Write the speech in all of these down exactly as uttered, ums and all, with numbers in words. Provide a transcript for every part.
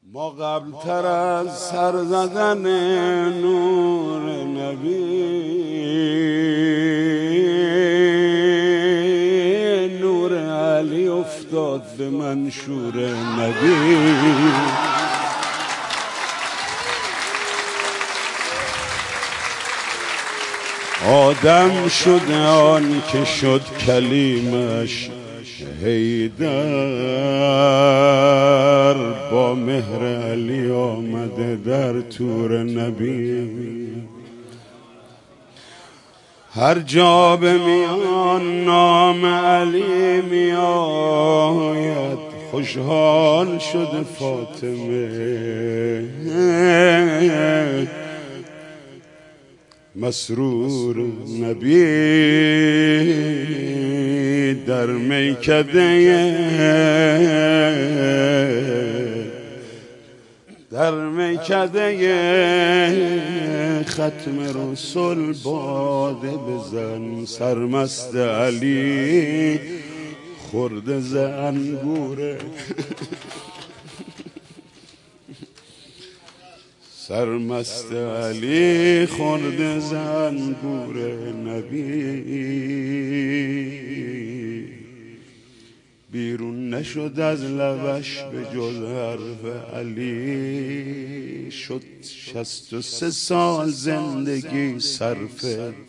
ما قبل تر از سر زدن نور نبی نور علی افتاد به منشور نبی. آدم شد آن که شد کلیمش حیدر، با مهر علی آمده در طور نبی. هر جا به میان نام علی می آید خوشحال شده فاطمه، مسرور نبی در میکده در میکده ختم رسول باده بزن. سرمست علی خورده ز انگوره سرمست علی خورده ز انگور نبی. بیرون نشد از لبش به جز حرف علی، شد شصت و سه سال زندگی صرف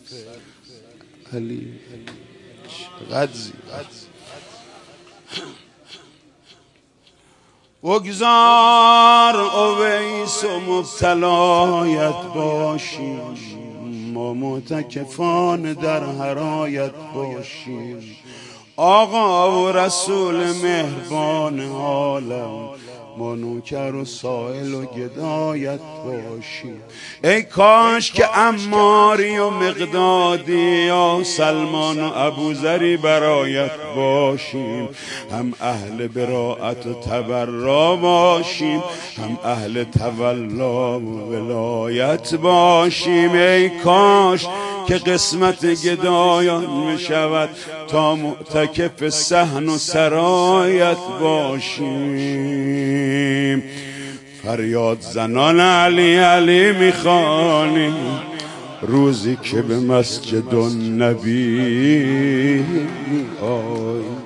علی. چقدر زیبا. بگذار اویس و مبتلایت باشیم، ما معتکفان در حرایت باشیم. آقا و رسول مهربان عالم، ما نوکر و سائل و گدایت باشیم. ای کاش که عماری و مقدادی یا سلمان و ابوذری برایت باشیم، هم اهل براءت و تبرا باشیم، هم اهل تولا و ولایت باشیم. ای کاش که قسمت گدایان می شود تا معتکف صحن و سرایت باشیم. فریاد زنان علی علی می خوانیم روزی که به مسجد النبی آی.